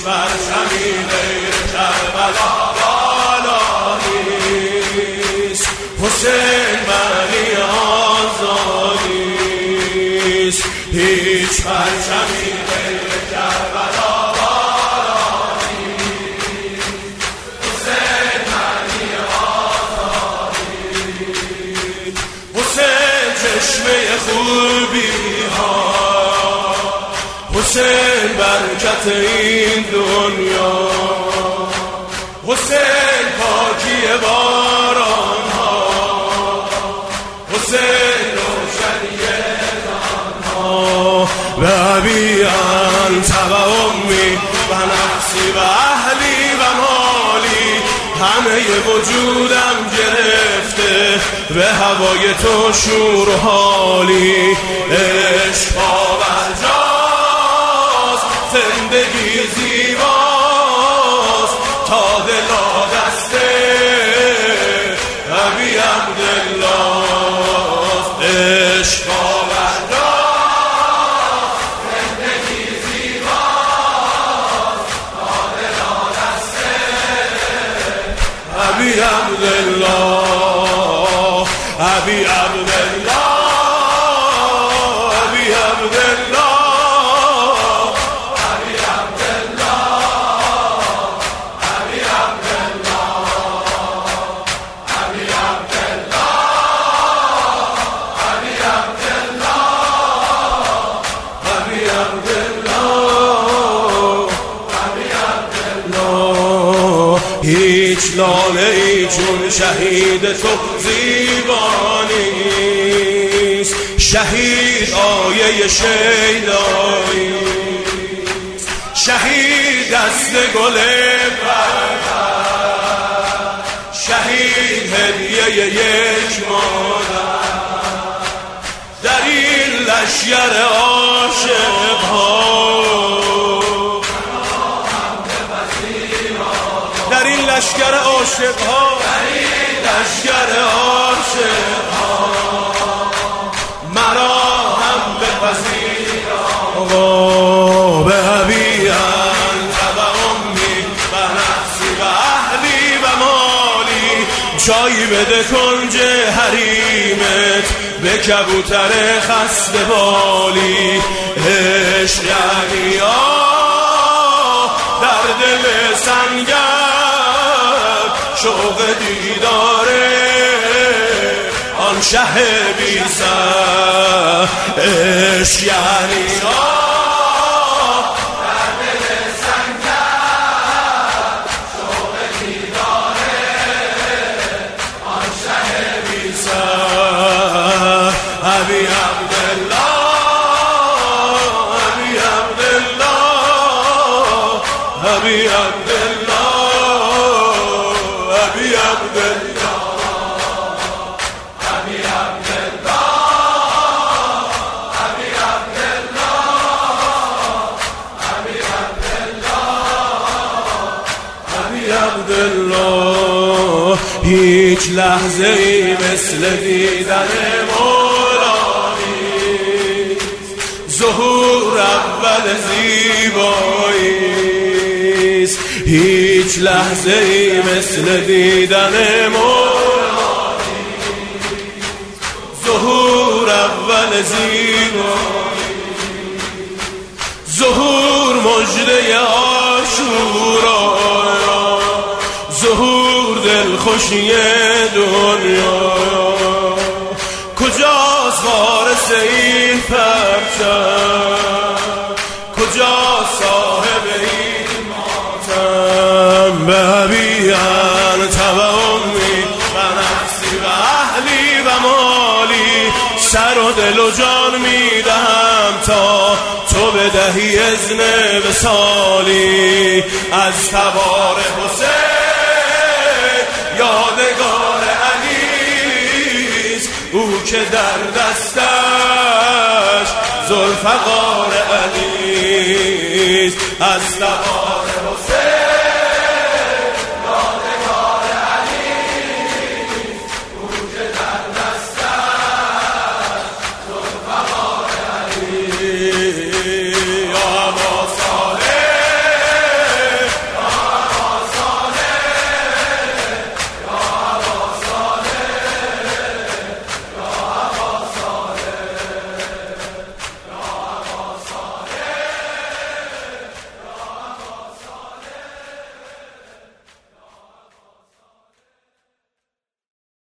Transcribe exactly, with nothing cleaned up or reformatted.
پرچمی غیر کربلا بالا نیست. حسین معنی آزادیست، هیچ پرچمی غیر کربلا بالا نیست. حسین معنی آزادیست، حسین چشمه خوبی ها، حسین برکت این دنیا، حسین پاکی باران ها، حسین روشنی زنها. به ابی انت و امی و نفسی و اهلی و مالی، همه وجودم گرفته به هوای تو شور و حالی. عشق باورجاست، زندگی زیباست، تا دلا دسته ابی عبدالله. عشق باورجاست، زندگی زیباست، تا دلا دسته ابی عبدالله. ابی عبدالله، ابی عبدالله، هیچ لاله ای چون شهید تو زیبا نیست. شهید آیه شیداییست، شهید دست گل برکت، شهید هدیه یک مادر. در این لشگر عاشق ها، در این لشگر عاشق ها، لشگر عاشق ها، مرا هم بپذیر آقا. به ابی انت و امی و نفسی و اهلی و مالی، جایی بده کنج حریمت به کبوتر خسته بالی. عشق یعنی آه در دل سنگر، شوق دیداره آن شه بی سر. عشق یعنی آه در دل سنگر، شوق دیداره آن شه بی سر. ابی عبدالله، ابی عبدالله، ابی عبدالله، ابی عبدالله، ابی عبدالله، ابی عبدالله، ابی عبدالله. هیچ لحظه ای مثل دیدن مولا نیست. ظهور اول زیباییست، هیچ لحظه ای مثل دیدن مولا نیست. ظهور اول زیباییست، ظهور مژده عاشورا، ظهور دلخوشی دنیا. کجاست وارث این پرچم، کجاست صاحب این ماتم؟ به ابی انت و امی و نفسی و اهلی و مالی، سر و دل و جان میدهم تا تو بدهی اذن وصالی. از تبار حسین یادگار علیست، او که در دستش ذوالفقار علیست. از تبار